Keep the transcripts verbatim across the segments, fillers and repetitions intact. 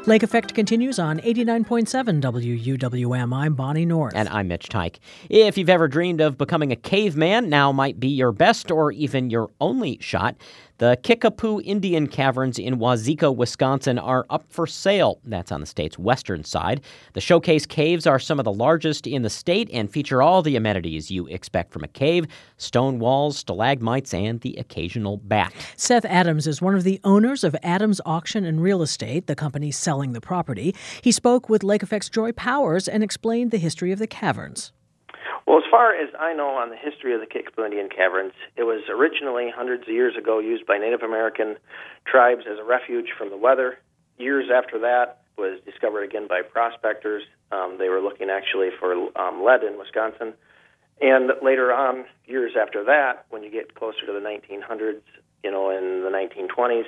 Lake Effect continues on eighty-nine point seven W U W M. I'm Bonnie North. And I'm Mitch Tyke. If you've ever dreamed of becoming a caveman, now might be your best or even your only shot. The Kickapoo Indian Caverns in Wazeeka, Wisconsin are up for sale. That's on the state's western side. The showcase caves are some of the largest in the state and feature all the amenities you expect from a cave: stone walls, stalagmites, and the occasional bat. Seth Adams is one of the owners of Adams Auction and Real Estate, the company selling the property. He spoke with Lake Effect's Joy Powers and explained the history of the caverns. Well, as far as I know on the history of the Kickapoo Indian Caverns, it was originally hundreds of years ago used by Native American tribes as a refuge from the weather. Years after that, it was discovered again by prospectors. Um, they were looking actually for um, lead in Wisconsin. And later on, years after that, when you get closer to the nineteen hundreds, you know, in the nineteen twenties,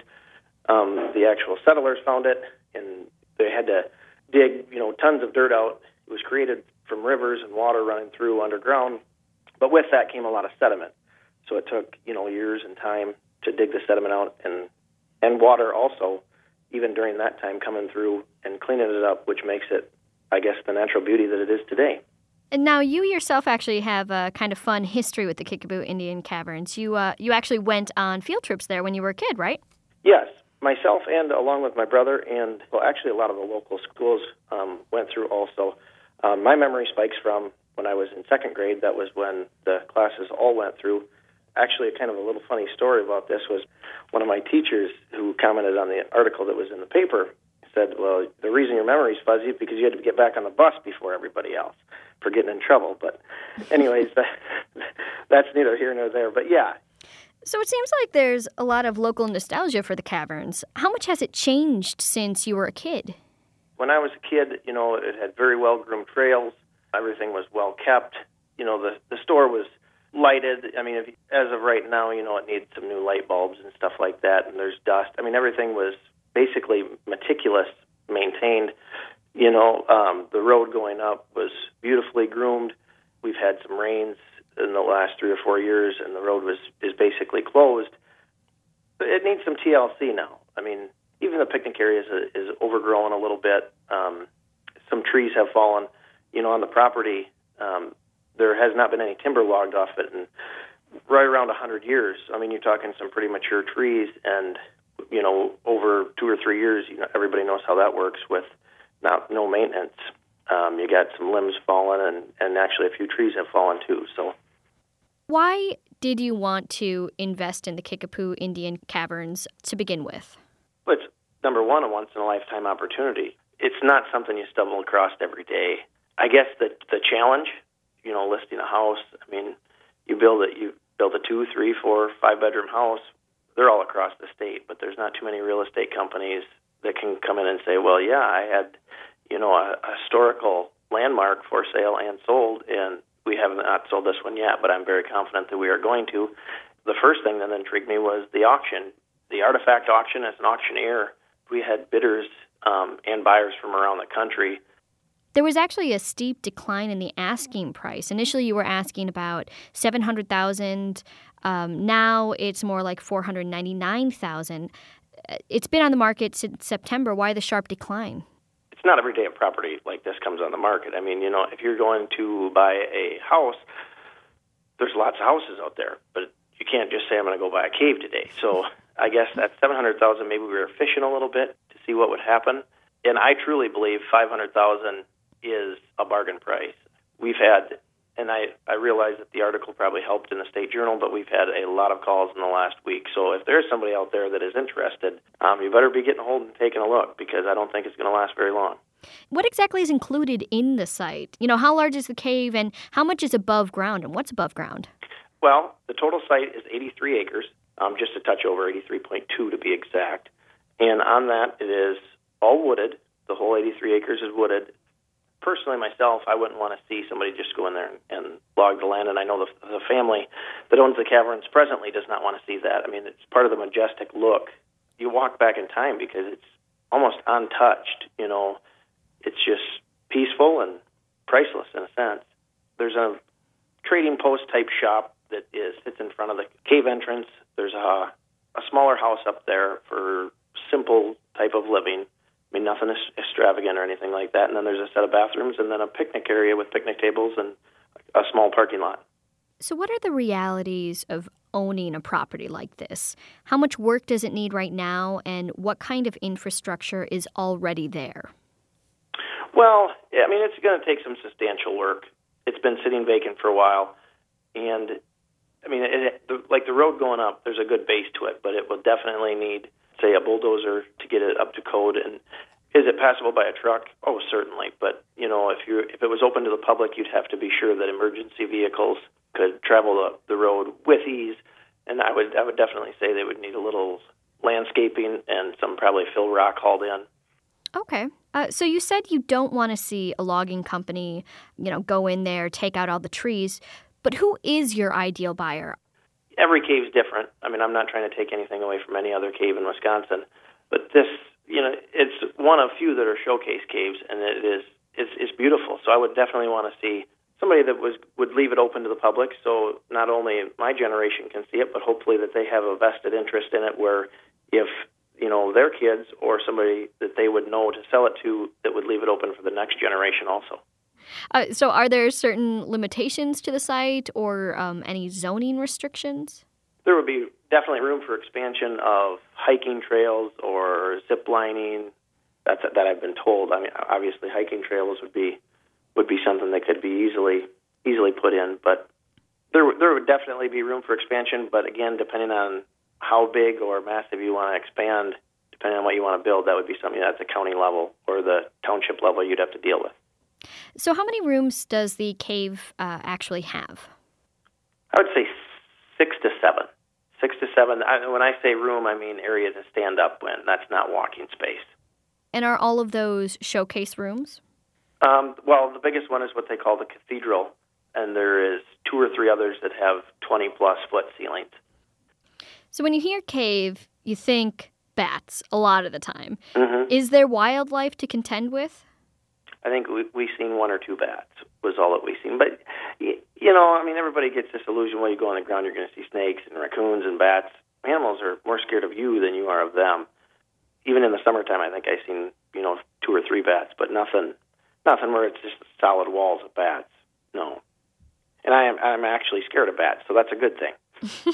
um, the actual settlers found it, and they had to dig, you know, tons of dirt out. It was created from rivers and water running through underground, but with that came a lot of sediment. So it took, you know, years and time to dig the sediment out, and and water also, even during that time, coming through and cleaning it up, which makes it, I guess, the natural beauty that it is today. And now you yourself actually have a kind of fun history with the Kickapoo Indian Caverns. You uh, you actually went on field trips there when you were a kid, right? Yes. Myself and along with my brother and, well, actually a lot of the local schools um, went through also. Um, my memory spikes from when I was in second grade. That was when the classes all went through. Actually, kind of a little funny story about this was one of my teachers who commented on the article that was in the paper said, well, the reason your memory's fuzzy is because you had to get back on the bus before everybody else for getting in trouble. But anyways, that, that's neither here nor there. But yeah. So it seems like there's a lot of local nostalgia for the caverns. How much has it changed since you were a kid? When I was a kid, you know, it had very well-groomed trails. Everything was well-kept. You know, the, the store was lighted. I mean, if, as of right now, you know, it needs some new light bulbs and stuff like that, and there's dust. I mean, everything was basically meticulous, maintained. You know, um, the road going up was beautifully groomed. We've had some rains in the last three or four years, and the road was is basically closed. But it needs some T L C now. I mean, even the picnic area is, is overgrown a little bit. Um, some trees have fallen. You know, on the property, um, there has not been any timber logged off it in right around one hundred years. I mean, you're talking some pretty mature trees, and, you know, over two or three years, you know, everybody knows how that works with not no maintenance. Um, you got some limbs falling, and, and actually a few trees have fallen too. So, why did you want to invest in the Kickapoo Indian Caverns to begin with? Well, it's, number one, a once-in-a-lifetime opportunity. It's not something you stumble across every day. I guess the the challenge, you know, listing a house, I mean, you build it, you build a two, three, four, five-bedroom house, they're all across the state, but there's not too many real estate companies that can come in and say, well, yeah, I had, you know, a, a historical landmark for sale and sold, and we have not sold this one yet, but I'm very confident that we are going to. The first thing that intrigued me was the auction. The Artifact Auction, as an auctioneer, we had bidders um, and buyers from around the country. There was actually a steep decline in the asking price. Initially, you were asking about seven hundred thousand dollars. Um, now it's more like four hundred ninety-nine thousand dollars. It's been on the market since September. Why the sharp decline? It's not every day a property like this comes on the market. I mean, you know, if you're going to buy a house, there's lots of houses out there, but you can't just say, I'm going to go buy a cave today. So I guess at seven hundred thousand dollars, maybe we were fishing a little bit to see what would happen. And I truly believe five hundred thousand dollars is a bargain price. We've had, and I, I realize that the article probably helped in the State Journal, but we've had a lot of calls in the last week. So if there's somebody out there that is interested, um, you better be getting a hold and taking a look, because I don't think it's going to last very long. What exactly is included in the site? You know, how large is the cave, and how much is above ground, and what's above ground? Well, the total site is eighty-three acres, um, just a touch over, eighty-three point two to be exact. And on that, it is all wooded. The whole eighty-three acres is wooded. Personally, myself, I wouldn't want to see somebody just go in there and, and log the land, and I know the, the family that owns the caverns presently does not want to see that. I mean, it's part of the majestic look. You walk back in time because it's almost untouched, you know. It's just peaceful and priceless in a sense. There's a trading post type shop that is sits in front of the cave entrance. There's a, a smaller house up there for simple type of living, I mean, nothing is extravagant or anything like that. And then there's a set of bathrooms and then a picnic area with picnic tables and a small parking lot. So what are the realities of owning a property like this? How much work does it need right now, and what kind of infrastructure is already there? Well, I mean, it's going to take some substantial work. It's been sitting vacant for a while, and I mean, it, like the road going up, there's a good base to it, but it will definitely need, say, a bulldozer to get it up to code. And is it passable by a truck? Oh, certainly. But you know, if you if it was open to the public, you'd have to be sure that emergency vehicles could travel the, the road with ease. And I would I would definitely say they would need a little landscaping and some probably fill rock hauled in. Okay. Uh, so you said you don't want to see a logging company, you know, go in there, take out all the trees. But who is your ideal buyer? Every cave's different. I mean, I'm not trying to take anything away from any other cave in Wisconsin, but this, you know, it's one of few that are showcase caves, and it is it's, it's beautiful. So I would definitely want to see somebody that was would leave it open to the public, so not only my generation can see it, but hopefully that they have a vested interest in it, where if you know their kids or somebody that they would know to sell it to, that would leave it open for the next generation also. Uh, so are there certain limitations to the site or um, any zoning restrictions? There would be definitely room for expansion of hiking trails or zip lining. That's that I've been told. I mean, obviously hiking trails would be would be something that could be easily easily put in, but there there would definitely be room for expansion. But again, depending on how big or massive you want to expand, depending on what you want to build, that would be something at the county level or the township level you'd have to deal with. So how many rooms does the cave uh, actually have? I would say six to seven. Six to seven. I, when I say room, I mean area to stand up in. That's not walking space. And are all of those showcase rooms? Um, well, the biggest one is what they call the cathedral, and there is two or three others that have twenty-plus foot ceilings. So when you hear cave, you think bats a lot of the time. Mm-hmm. Is there wildlife to contend with? I think we, we've seen one or two bats was all that we've seen. But, you know, I mean, everybody gets this illusion when you go on the ground, you're going to see snakes and raccoons and bats. Animals are more scared of you than you are of them. Even in the summertime, I think I've seen, you know, two or three bats, but nothing nothing where it's just solid walls of bats. No. And I am, I'm actually scared of bats, so that's a good thing.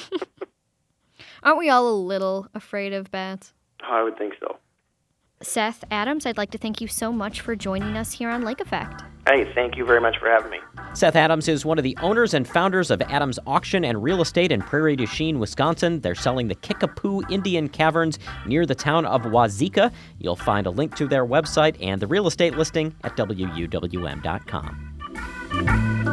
Aren't we all a little afraid of bats? Oh, I would think so. Seth Adams, I'd like to thank you so much for joining us here on Lake Effect. Hey, thank you very much for having me. Seth Adams is one of the owners and founders of Adams Auction and Real Estate in Prairie du Chien, Wisconsin. They're selling the Kickapoo Indian Caverns near the town of Wazeeka. You'll find a link to their website and the real estate listing at W U W M dot com.